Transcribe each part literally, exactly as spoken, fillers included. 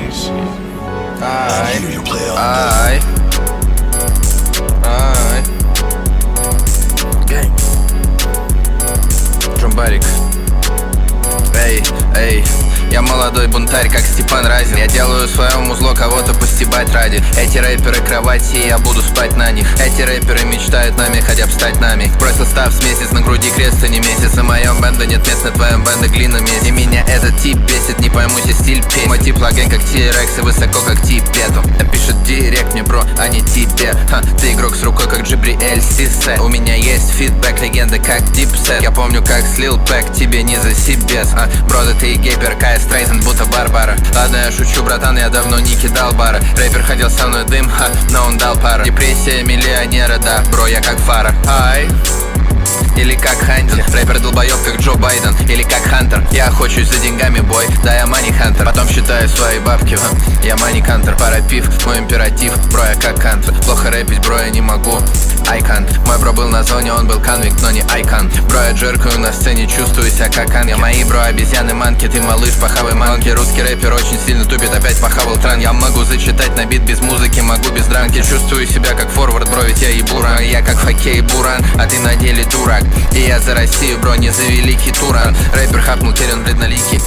Ай, ай, ай. Гэнг. Джумбарик. Эй, эй. Я молодой бунтарь, как Степан Разин. Я делаю своему зло кого-то постебать ради. Эти рэперы кровати, и я буду спать на них. Эти рэперы мечтают нами, хотят стать нами. Бросил став с месяц, на груди крест, а не месяц. На моем бенде нет мест, на твоем бенде глина медь. И меня этот тип бесит, не пойму себе стиль петь. Мой тип лаген как T-Rex и высоко как Тибету. Напишет директ мне, бро, а не тебе. Ха, ты игрок с рукой, как Джибриэль Сисе. У меня есть фидбэк, легенда как Дипсет. Я помню, как слил пэк, тебе не за себе. А, бро, да ты гей, перкая Стрейзен, будто Барбара. Ладно, я шучу, братан, я давно не кидал бара. Рэпер ходил со мной дым, ха, но он дал пару. Депрессия миллионера, да, бро, я как фара. Ай. Или как Хантер, рэпер долбоёб, как Джо Байден. Или как Хантер, я охочусь за деньгами, бой. Да, я мани хантер, потом считаю свои бабки, ха. Я мани кантер, пара пив, мой императив. Бро, я как кантер, плохо рэпить, бро, я не могу. I can't. Мой бро был на зоне, он был конвикт, но не айкон. Бро, я джеркаю на сцене, чувствую себя как ан. Я мои бро, обезьяны, манки, ты малыш, похавай манки. Русский рэпер очень сильно тупит, опять похавал тран. Я могу зачитать на бит без музыки, могу без дранки. Чувствую себя как форвард, бро, ведь я ебуран. Я как в хоккее буран, а ты на деле дурак. И я за Россию, бро, не за великий Туран. Рэпер хапнул, терян бледноликий.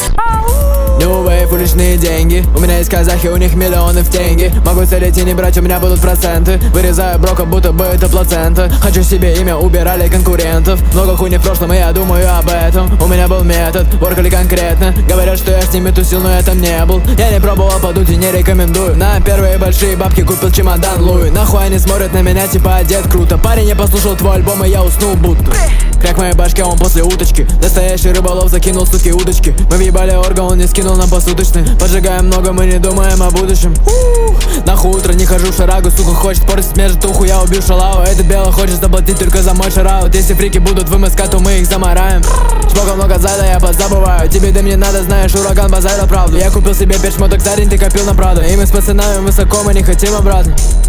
New Wave, уличные деньги. У меня есть казахи, у них миллионы в тенге. Могу целить и не брать, у меня будут проценты. Вырезаю брока, будто бы это плацента. Хочу себе имя, убирали конкурентов. Много хуйни в прошлом, и я думаю об этом. У меня был метод, воркали конкретно. Говорят, что я с ними тусил, но я там не был. Я не пробовал подуть и не рекомендую. На первые большие бабки купил чемодан Луи. Нахуй они смотрят на меня, типа одет круто. Парень, я послушал твой альбом, и я уснул будто. Кряк в моей башке, он после уточки. Настоящий рыболов закинул, суки, удочки. Мы въебали орга, он не скинул нам посуточный. Поджигаем много, мы не думаем о будущем. У-у-у. Нахуй утро, не хожу в шарагу. Сука хочет портить мне житуху, я убил шалаву. Этот белый хочет заплатить только за мой шараут. Если фрики будут в МСК, то мы их замараем. Чмока много зайда, я подзабываю. Тебе дым не надо, знаешь, ураган базара правду. Я купил себе пять шмоток за день, ты копил на Праду. И мы с пацанами высоко, мы не хотим обратно.